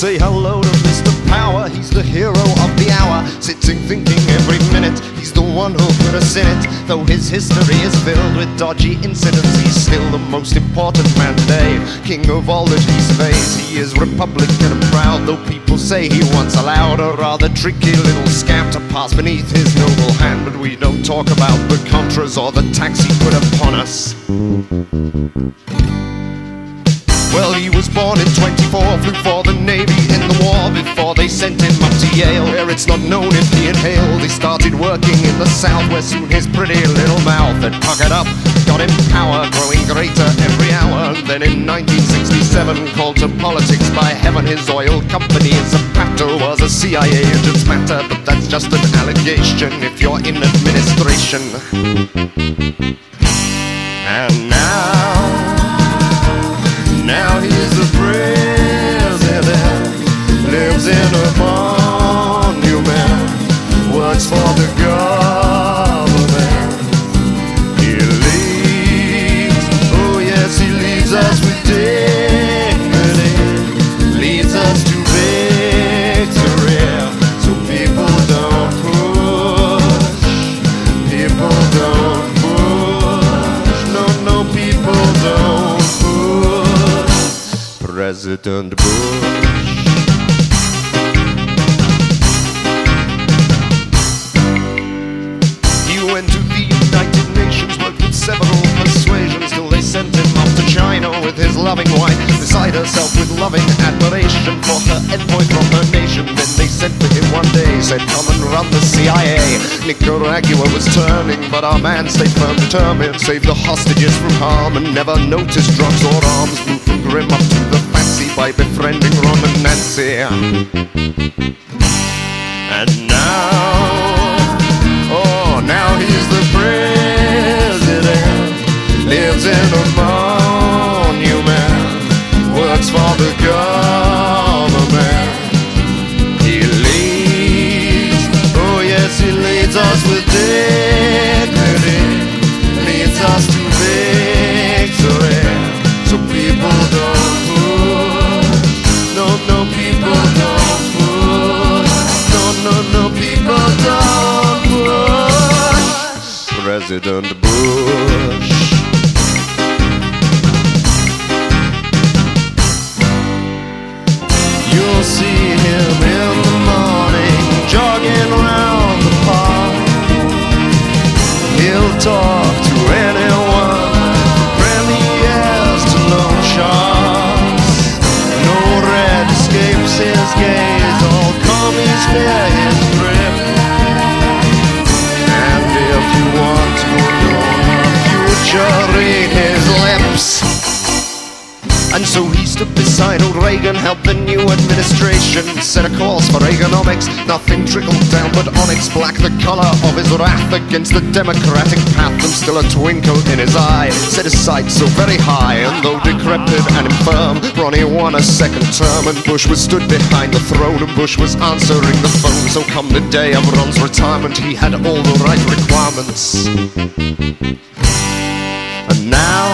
say hello to Mr. Power. He's the hero of the hour, sitting thinking every minute he's the one who'll put us in it. Though his history is filled with dodgy incidents, he's still the most important man today, king of all that he surveys. He is Republican and proud, though people say he once allowed a rather tricky little scam to pass beneath his noble hand. But we don't talk about the Contras or the tax he put upon us. Well, he was born in 24, flew for the Navy in the war before they sent him up to Yale, where it's not known if he inhaled. He started working in the South, where soon his pretty little mouth had puckered up, got him power, growing greater every hour. And then in 1967, called to politics by heaven, his oil company Zapata was a CIA agent's matter. But that's just an allegation if you're in administration. And now he's the president, lives in a monument, works for the government. He leads, oh yes, he leads us with dignity, leads us to victory. So people don't push, people don't push, no, people don't. President Bush. He went to the United Nations, worked with several persuasions, till they sent him off to China with his loving wife, beside herself with loving admiration for her envoy from her nation. Then they sent for him one day, said come and run the CIA. Nicaragua was turning, but our man stayed firm, determined, saved the hostages from harm, and never noticed drugs or arms. Moved from grim up to the fancy by befriending Ron and Nancy. And now he's the president, lives in a monument, works for the government. He leads, oh yes, he leads us with dignity, leads us to victory. So people don't push, no, people don't push, no, people don't push. President Bush. You'll see him in the morning, jogging around the park. He'll talk to anyone, from premiers to loan sharks. No red escapes his gaze, all commies fear his grip. And if you want to know her future, read his lips. And so he stood beside old Reagan, helped the new administration, set a course for Reaganomics. Nothing trickled down but onyx black, the color of his wrath against the democratic path. And still a twinkle in his eye, set his sights so very high. And though decrepit and infirm, Ronnie won a second term, and Bush was stood behind the throne, and Bush was answering the phone. So come the day of Ron's retirement, he had all the right requirements. And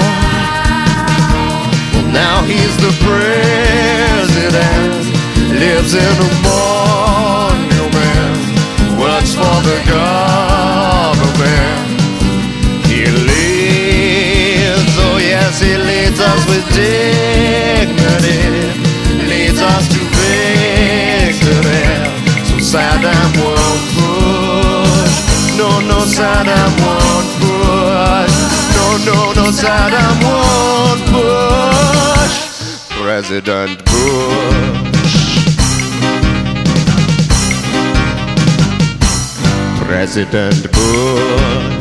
now he's the president, lives in a monument, works for the government. He leads, oh yes, he leads us with dignity, leads us to victory. So Saddam won't push, no, Saddam won't push, no, Saddam won't push. President Bush. President Bush.